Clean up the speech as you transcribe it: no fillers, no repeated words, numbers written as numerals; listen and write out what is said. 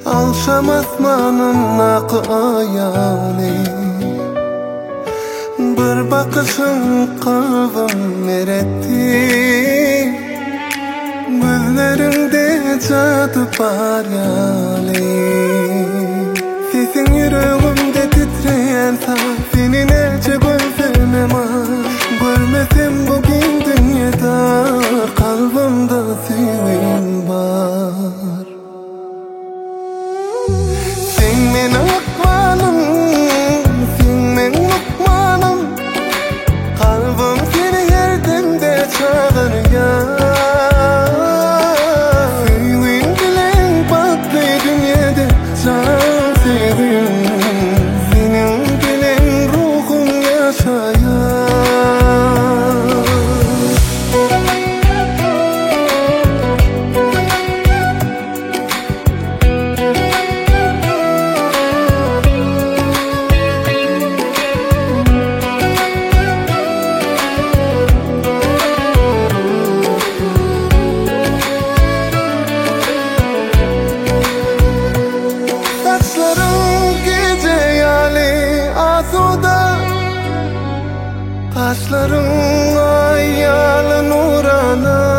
Alşam asmanın akı ayali, bir bakışın kalbim eretti. Gözlerinde cadı parali, sesin yüreğimde titreyen saat. Seni nece gözlemem var, görmesem bugün dünyada. Kalbimde sevgin var. Sen mening akmanım, sen mening lukmanım. Kalbim seni her demde çağırıyor. Sevgin bilen batlı dünyada can sevgin. Senin bilen ruhum yaşayar. Kaşların ayyalı nurana,